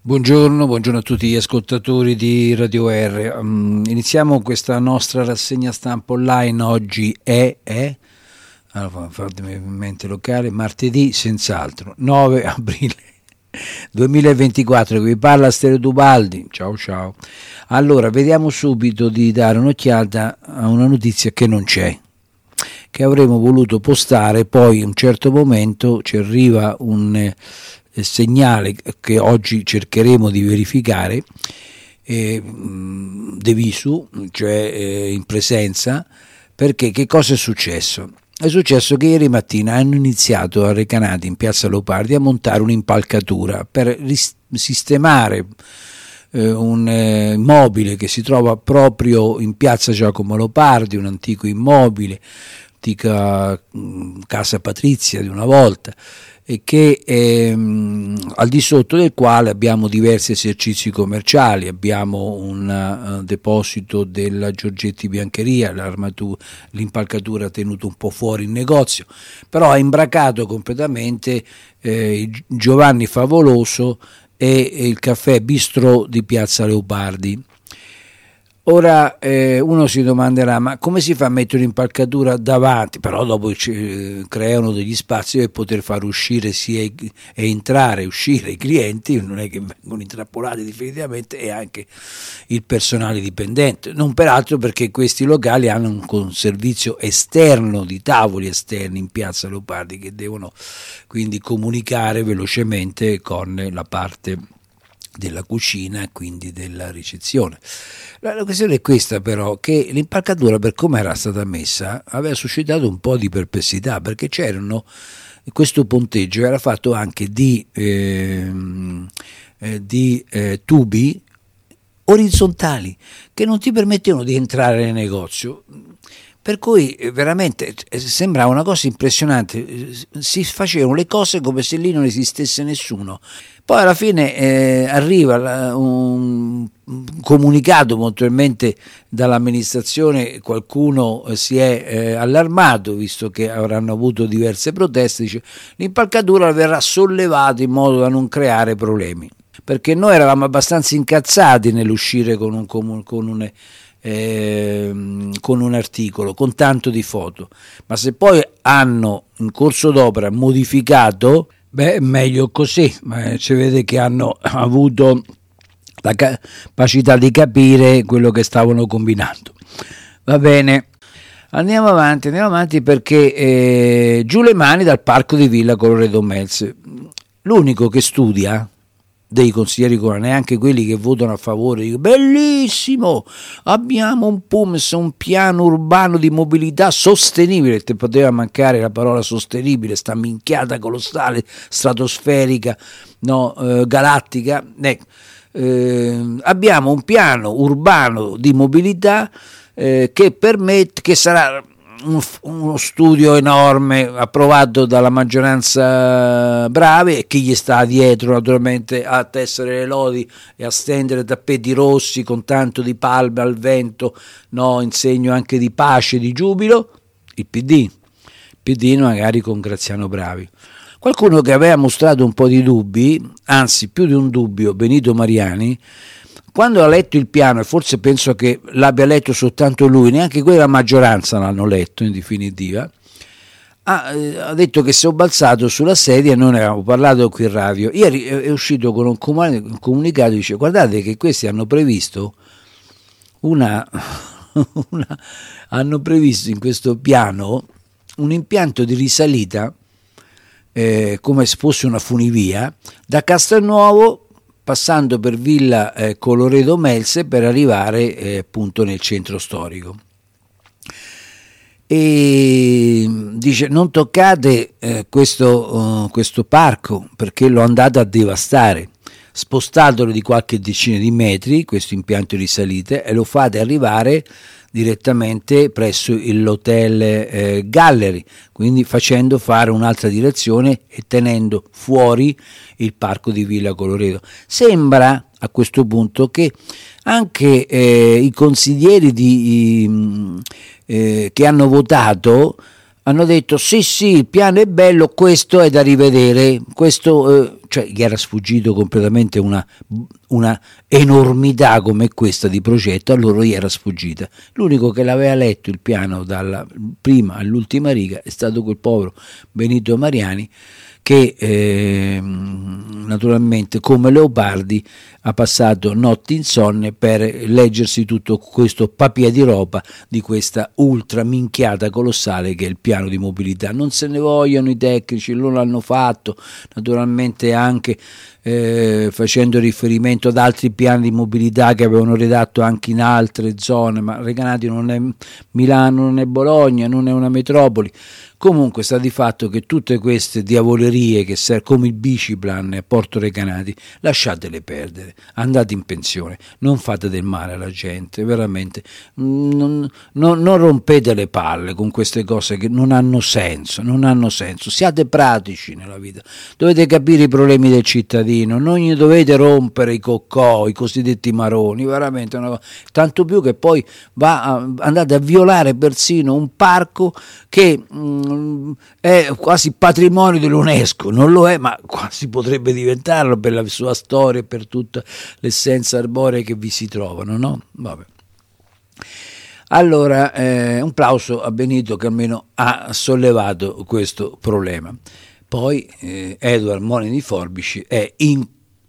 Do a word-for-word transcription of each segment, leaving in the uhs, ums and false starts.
Buongiorno, buongiorno a tutti gli ascoltatori di Radio R. Um, iniziamo questa nostra rassegna stampa online. Oggi è, è allora, fatemi in mente locale, martedì senz'altro, nove aprile duemilaventiquattro, che vi parla Stereo Dubaldi. Ciao ciao. Allora, vediamo subito di dare un'occhiata a una notizia che non c'è, che avremmo voluto postare, poi a un certo momento ci arriva un eh, segnale che oggi cercheremo di verificare, eh, de visu, cioè eh, in presenza, perché che cosa è successo? È successo che ieri mattina hanno iniziato a Recanati, in piazza Leopardi, a montare un'impalcatura per ris- sistemare eh, un eh, immobile che si trova proprio in piazza Giacomo Leopardi, un antico immobile, antica mh, casa patrizia di una volta, e che ehm, al di sotto del quale abbiamo diversi esercizi commerciali. Abbiamo un uh, deposito della Giorgetti Biancheria, l'impalcatura ha tenuto un po' fuori il negozio, però ha imbracato completamente eh, Giovanni Favoloso e il caffè Bistrò di piazza Leopardi. Ora eh, uno si domanderà, ma come si fa a mettere un'impalcatura davanti? Però dopo eh, creano degli spazi per poter far uscire sia i, e entrare e uscire i clienti, non è che vengono intrappolati definitivamente, e anche il personale dipendente, non peraltro perché questi locali hanno un, un servizio esterno di tavoli esterni in piazza Leopardi che devono quindi comunicare velocemente con la parte della cucina e quindi della ricezione. La, la questione è questa, però, che l'impalcatura, per come era stata messa, aveva suscitato un po' di perplessità, perché c'erano, questo ponteggio era fatto anche di, eh, eh, di eh, tubi orizzontali che non ti permettevano di entrare nel negozio. Per cui veramente sembrava una cosa impressionante, si facevano le cose come se lì non esistesse nessuno. Poi alla fine eh, arriva un comunicato, moltomente dall'amministrazione qualcuno si è eh, allarmato, visto che avranno avuto diverse proteste, dice l'impalcatura verrà sollevata in modo da non creare problemi, perché noi eravamo abbastanza incazzati nell'uscire con un, con un Eh, con un articolo, con tanto di foto, ma se poi hanno in corso d'opera modificato, beh, meglio così, ma ci vede che hanno avuto la capacità di capire quello che stavano combinando. Va bene, andiamo avanti, andiamo avanti perché eh, giù le mani dal parco di Villa Colloredo Melzi. L'unico che studia dei consiglieri comunali, neanche quelli che votano a favore, dico, bellissimo, abbiamo un P U M S, un piano urbano di mobilità sostenibile, te poteva mancare la parola sostenibile, sta minchiata colossale, stratosferica, no, eh, galattica, ecco. eh, abbiamo un piano urbano di mobilità eh, che permette, che sarà uno studio enorme approvato dalla maggioranza Bravi, e chi gli sta dietro naturalmente a tessere le lodi e a stendere tappeti rossi con tanto di palme al vento, no, in segno anche di pace, di giubilo, il P D, il P D magari con Graziano Bravi. Qualcuno che aveva mostrato un po' di dubbi, anzi più di un dubbio, Benito Mariani, quando ha letto il piano, e forse penso che l'abbia letto soltanto lui, neanche quella maggioranza l'hanno letto in definitiva, ha, eh, ha detto che si è balzato sulla sedia, e noi ne avevamo parlato qui in radio. Ieri è uscito con un, comun- un comunicato, dice guardate che questi hanno previsto una, una hanno previsto in questo piano un impianto di risalita eh, come se fosse una funivia da Castelnuovo, passando per Villa eh, Colloredo Melzi, per arrivare eh, appunto nel centro storico. E dice non toccate eh, questo, uh, questo parco perché lo andate a devastare, spostatelo di qualche decina di metri questo impianto di salite e lo fate arrivare direttamente presso l'hotel eh, Gallery, quindi facendo fare un'altra direzione e tenendo fuori il parco di Villa Colloredo. Sembra a questo punto che anche eh, i consiglieri di, eh, che hanno votato hanno detto sì sì il piano è bello, questo è da rivedere, questo eh, cioè gli era sfuggito completamente una, una enormità come questa di progetto, a loro gli era sfuggita. L'unico che l'aveva letto il piano dalla prima all'ultima riga è stato quel povero Benito Mariani, che eh, naturalmente come Leopardi ha passato notti insonne per leggersi tutto questo papiadiropa di questa ultra minchiata colossale che è il piano di mobilità. Non se ne vogliono i tecnici, non l'hanno fatto, naturalmente anche eh, facendo riferimento ad altri piani di mobilità che avevano redatto anche in altre zone, ma Recanati non è Milano, non è Bologna, non è una metropoli. Comunque sta di fatto che tutte queste diavolerie che servono come il biciplan a Porto Recanati lasciatele perdere, andate in pensione, non fate del male alla gente, veramente non, non, non rompete le palle con queste cose che non hanno senso, non hanno senso, siate pratici nella vita, dovete capire i problemi del cittadino, non gli dovete rompere i coccò, i cosiddetti maroni, veramente una cosa. Tanto più che poi va a, andate a violare persino un parco che mh, è quasi patrimonio dell'UNESCO, non lo è ma quasi potrebbe diventarlo per la sua storia e per tutta l'essenza arborea che vi si trovano, no? Vabbè. Allora eh, un plauso a Benito che almeno ha sollevato questo problema. Poi eh, Edward Moni di Forbici è in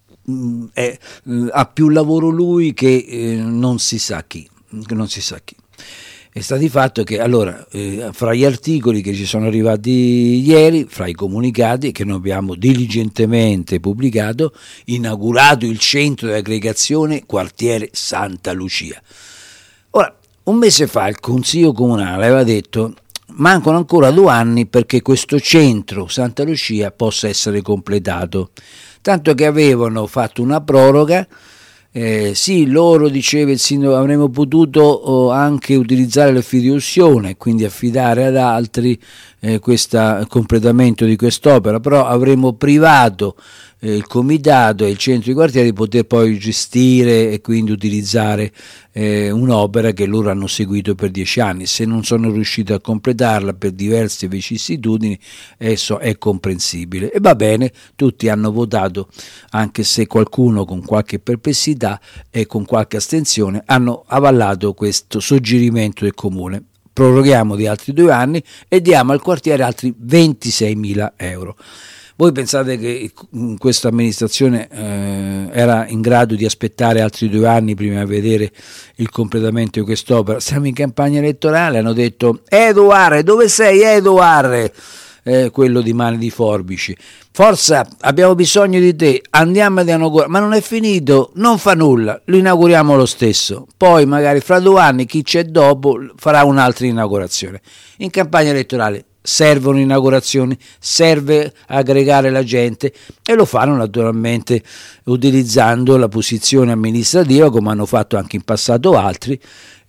è, ha più lavoro lui che eh, non si sa chi, che non si sa chi. È stato di fatto che allora eh, fra gli articoli che ci sono arrivati ieri, fra i comunicati che noi abbiamo diligentemente pubblicato, inaugurato il centro di aggregazione quartiere Santa Lucia. Ora, un mese fa il Consiglio Comunale aveva detto mancano ancora due anni perché questo centro Santa Lucia possa essere completato, tanto che avevano fatto una proroga. Eh, sì, loro, diceva il sindaco, avremmo potuto oh, anche utilizzare la fideiussione, quindi affidare ad altri eh, questo completamento di quest'opera, però avremmo privato eh, il comitato e il centro di quartiere di poter poi gestire e quindi utilizzare eh, un'opera che loro hanno seguito per dieci anni. Se non sono riusciti a completarla per diverse vicissitudini, esso è comprensibile e va bene, tutti hanno votato, anche se qualcuno con qualche perplessità e con qualche astensione hanno avallato questo suggerimento del comune. Proroghiamo di altri due anni e diamo al quartiere altri ventiseimila euro. Voi pensate che questa amministrazione eh, era in grado di aspettare altri due anni prima di vedere il completamento di quest'opera? Siamo in campagna elettorale, hanno detto Edoarre, dove sei Edoarre? Eh, quello di Mani di Forbici, forza, abbiamo bisogno di te, andiamo ad inaugurare, ma non è finito, non fa nulla, lo inauguriamo lo stesso, poi magari fra due anni chi c'è dopo farà un'altra inaugurazione. In campagna elettorale servono inaugurazioni, serve aggregare la gente e lo fanno naturalmente utilizzando la posizione amministrativa come hanno fatto anche in passato altri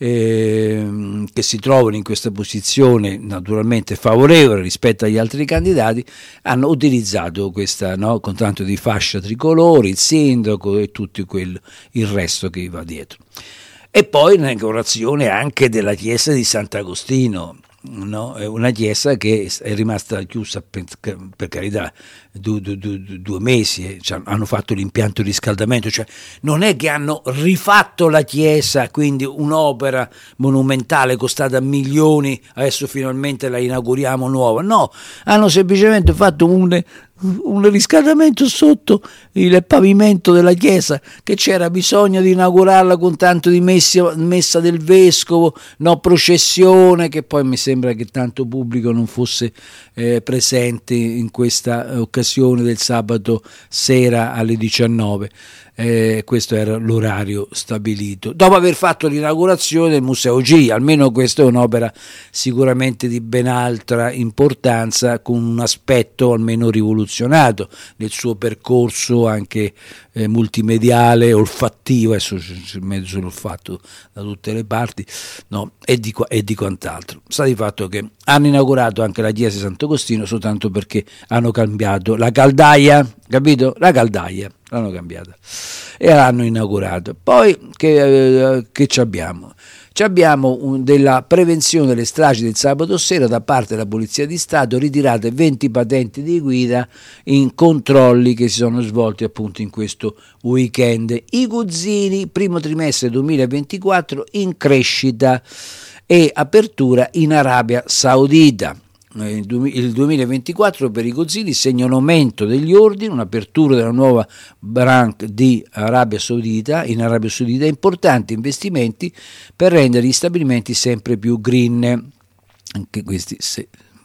eh, che si trovano in questa posizione naturalmente favorevole rispetto agli altri candidati, hanno utilizzato questa, no, con tanto di fascia tricolore, il sindaco e tutto quel, il resto che va dietro. E poi l'inaugurazione anche della chiesa di Sant'Agostino. No, è una chiesa che è rimasta chiusa per, per carità due, due, due, due mesi, cioè, hanno fatto l'impianto di riscaldamento, cioè non è che hanno rifatto la chiesa, quindi un'opera monumentale costata milioni, adesso finalmente la inauguriamo nuova, no, hanno semplicemente fatto un, un riscaldamento sotto il pavimento della chiesa che c'era bisogno di inaugurarla con tanto di messa, messa del vescovo, no, processione, che poi mi sembra che tanto pubblico non fosse eh, presente in questa occasione del sabato sera alle diciannove. Eh, questo era l'orario stabilito dopo aver fatto l'inaugurazione del Museo G. Almeno questa è un'opera sicuramente di ben altra importanza, con un aspetto almeno rivoluzionato nel suo percorso anche eh, multimediale, olfattivo, adesso c'è mezzo l'olfatto da tutte le parti, no, e di, e di quant'altro. Sta di fatto che hanno inaugurato anche la chiesa di Sant'Agostino soltanto perché hanno cambiato la caldaia, capito? La caldaia l'hanno cambiata e l'hanno inaugurato. Poi che, eh, che ci abbiamo? Ci abbiamo un, della prevenzione delle stragi del sabato sera da parte della Polizia di Stato, ritirate venti patenti di guida in controlli che si sono svolti appunto in questo weekend. I Guzzini, primo trimestre duemilaventiquattro in crescita e apertura in Arabia Saudita. Il duemilaventiquattro per i Guzzini segna un aumento degli ordini, un'apertura della nuova branch di Arabia Saudita, in Arabia Saudita, importanti investimenti per rendere gli stabilimenti sempre più green. Anche questi, se,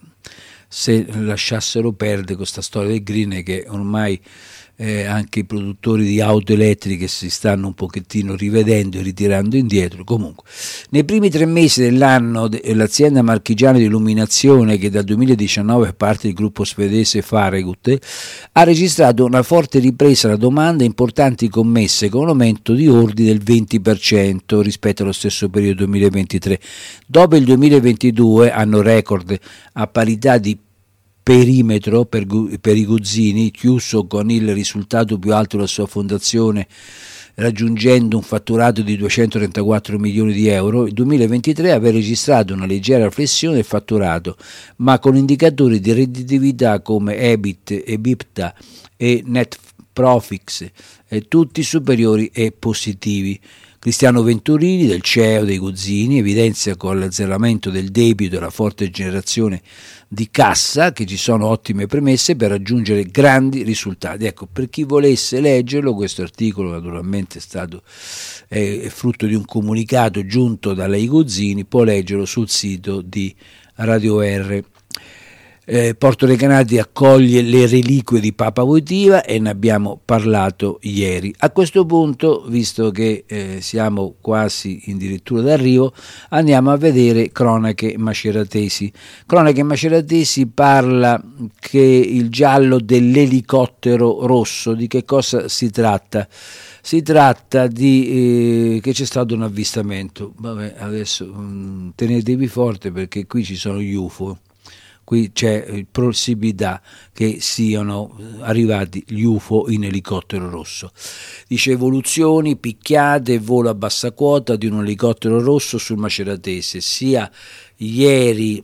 se lasciassero perdere questa storia del green, che ormai eh, anche i produttori di auto elettriche si stanno un pochettino rivedendo e ritirando indietro. Comunque, nei primi tre mesi dell'anno l'azienda marchigiana di illuminazione, che dal duemiladiciannove è parte del gruppo svedese Faregut, ha registrato una forte ripresa della domanda e importanti commesse, con un aumento di ordini del venti per cento rispetto allo stesso periodo duemilaventitré. Dopo il duemilaventidue, anno record a parità di perimetro per, per i Guzzini, chiuso con il risultato più alto della sua fondazione, raggiungendo un fatturato di duecentotrentaquattro milioni di euro, il duemilaventitré aveva registrato una leggera flessione del fatturato, ma con indicatori di redditività come EBIT, EBITDA e Net Profits, eh, tutti superiori e positivi. Cristiano Venturini, del C E O dei Guzzini, evidenzia con l'azzeramento del debito e la forte generazione di cassa che ci sono ottime premesse per raggiungere grandi risultati. Ecco, per chi volesse leggerlo, questo articolo naturalmente è stato è, è frutto di un comunicato giunto dai Guzzini, può leggerlo sul sito di Radio R. Eh, Porto Recanati accoglie le reliquie di Papa Wojtyła e ne abbiamo parlato ieri. A questo punto, visto che eh, siamo quasi addirittura d'arrivo, andiamo a vedere Cronache Maceratesi. Cronache Maceratesi parla che il giallo dell'elicottero rosso, di che cosa si tratta? Si tratta di eh, che c'è stato un avvistamento. Vabbè, adesso mh, tenetevi forte perché qui ci sono gli U F O. Qui c'è possibilità che siano arrivati gli U F O in elicottero rosso. Dice: evoluzioni, picchiate, volo a bassa quota di un elicottero rosso sul Maceratese. Sia ieri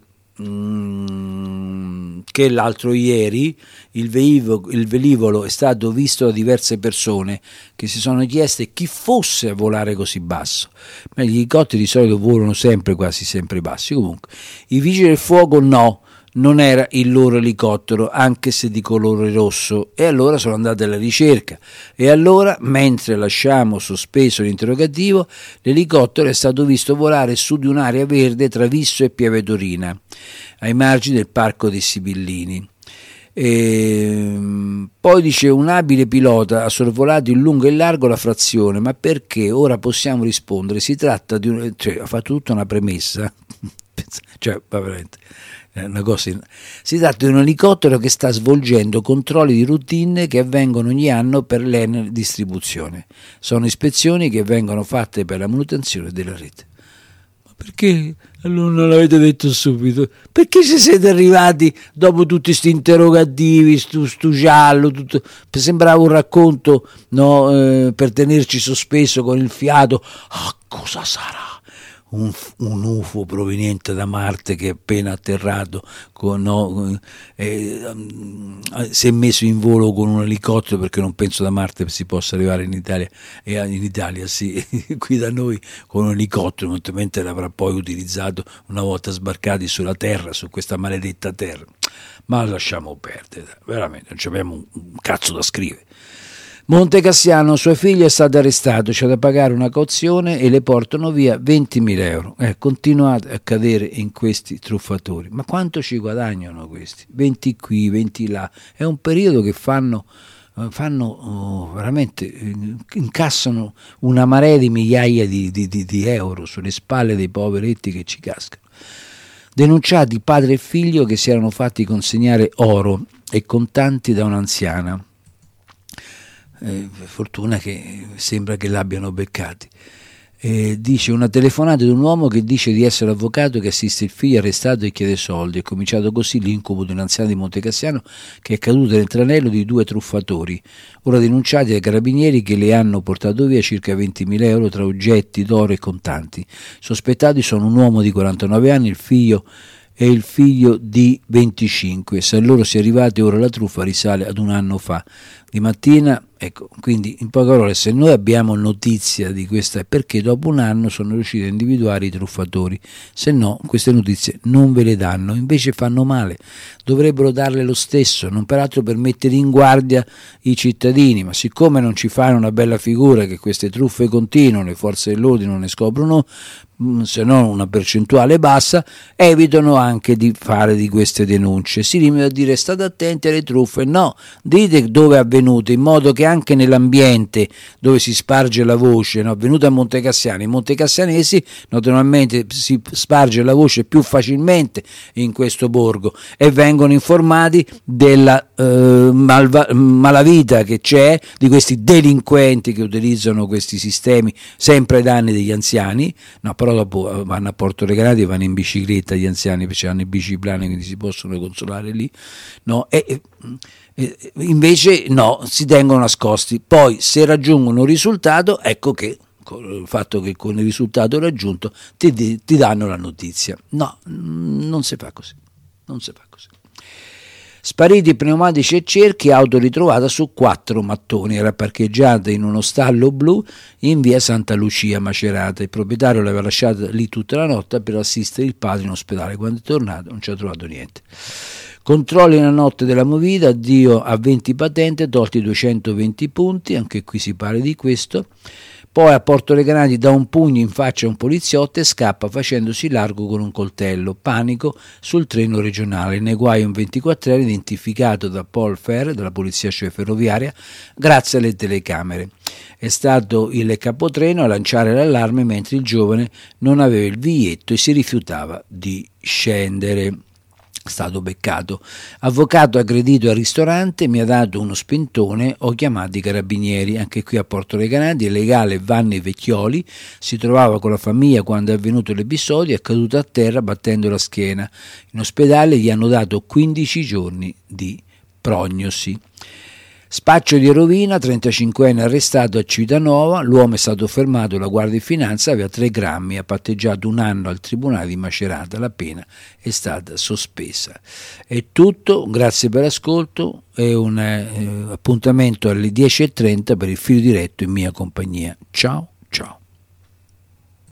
mm, che l'altro ieri il velivolo, il velivolo è stato visto da diverse persone che si sono chieste chi fosse a volare così basso. Ma gli elicotteri di solito volano sempre, quasi sempre bassi. Comunque, i vigili del fuoco no. Non era il loro elicottero, anche se di colore rosso, e allora sono andati alla ricerca. E allora, mentre lasciamo sospeso l'interrogativo, l'elicottero è stato visto volare su di un'area verde tra Visso e Pieve Torina, ai margini del Parco dei Sibillini. E poi dice: un abile pilota ha sorvolato in lungo e largo la frazione, ma perché? Ora possiamo rispondere, si tratta di un... cioè, ha fatto tutta una premessa, cioè, veramente... Una cosa, si tratta di un elicottero che sta svolgendo controlli di routine che avvengono ogni anno per l'Enel Distribuzione. Sono ispezioni che vengono fatte per la manutenzione della rete. Ma perché allora non l'avete detto subito? Perché ci siete arrivati dopo tutti questi interrogativi, stu, stu giallo, tutto, sembrava un racconto, no, eh, per tenerci sospeso con il fiato. Ah, cosa sarà? Un, un U F O proveniente da Marte che è appena atterrato, con, no, eh, si è messo in volo con un elicottero, perché non penso da Marte si possa arrivare in Italia, e in Italia sì, qui da noi con un elicottero, evidentemente l'avrà poi utilizzato una volta sbarcati sulla Terra, su questa maledetta Terra. Ma lasciamo perdere, veramente non ci abbiamo un, un cazzo da scrivere. Montecassiano, suo figlio è stato arrestato, c'è da pagare una cauzione e le portano via ventimila euro. Eh, continuate a cadere in questi truffatori. Ma quanto ci guadagnano questi? venti qui, venti là. È un periodo che fanno, fanno oh, veramente, incassano una marea di migliaia di, di, di, di euro sulle spalle dei poveretti che ci cascano. Denunciati padre e figlio che si erano fatti consegnare oro e contanti da un'anziana. Eh, fortuna che sembra che l'abbiano beccati. Eh, dice una telefonata di un uomo che dice di essere avvocato che assiste il figlio arrestato e chiede soldi. È cominciato così l'incubo di un anziano di Montecassiano che è caduto nel tranello di due truffatori, ora denunciati dai carabinieri, che le hanno portato via circa ventimila euro tra oggetti d'oro e contanti. Sospettati sono un uomo di quarantanove anni, il figlio e il figlio di venticinque. Se a loro si è arrivati, ora la truffa risale ad un anno fa. Di mattina, ecco, quindi in poche parole, se noi abbiamo notizia di questa è perché dopo un anno sono riusciti a individuare i truffatori, se no queste notizie non ve le danno, invece fanno male, dovrebbero darle lo stesso, non peraltro per mettere in guardia i cittadini, ma siccome non ci fanno una bella figura che queste truffe continuano, le forze dell'ordine non ne scoprono se non una percentuale bassa, evitano anche di fare di queste denunce. Si limitano a dire state attenti alle truffe, no, dite dove è avvenuto, in modo che anche nell'ambiente dove si sparge la voce, no, avvenuto a Montecassiano, i montecassanesi naturalmente si sparge la voce più facilmente in questo borgo e vengono informati della eh, malva- malavita che c'è, di questi delinquenti che utilizzano questi sistemi sempre ai danni degli anziani, no, però dopo vanno a Porto Recanati e vanno in bicicletta gli anziani perché hanno i biciplani, quindi si possono consolare lì, no? E, e invece no, si tengono nascosti. Poi se raggiungono un risultato, ecco che il fatto che con il risultato raggiunto ti, ti danno la notizia. No, non si fa così, non si fa così. Spariti pneumatici e cerchi, auto ritrovata su quattro mattoni, era parcheggiata in uno stallo blu in via Santa Lucia Macerata. Il proprietario l'aveva lasciata lì tutta la notte per assistere il padre in ospedale. Quando è tornato non ci ha trovato niente. Controlli nella notte della movida, addio a venti patente, tolti duecentoventi punti, anche qui si parla di questo. Poi a Porto Recanati dà un pugno in faccia a un poliziotto e scappa facendosi largo con un coltello. Panico sul treno regionale. Ne guai un ventiquattrenne identificato da Paul Fer, della polizia ferroviaria, grazie alle telecamere. È stato il capotreno a lanciare l'allarme mentre il giovane non aveva il biglietto e si rifiutava di scendere. Stato beccato. Avvocato aggredito al ristorante, mi ha dato uno spintone, ho chiamato i carabinieri. Anche qui a Porto Recanati il legale Vanni Vecchioli si trovava con la famiglia quando è avvenuto l'episodio, è caduto a terra battendo la schiena. In ospedale gli hanno dato quindici giorni di prognosi. Spaccio di rovina, trentacinquenne arrestato a Civitanova, l'uomo è stato fermato dalla Guardia di Finanza, aveva tre grammi, ha patteggiato un anno al Tribunale di Macerata, la pena è stata sospesa. È tutto, grazie per l'ascolto e un eh, appuntamento alle dieci e trenta per il filo diretto in mia compagnia. Ciao, ciao.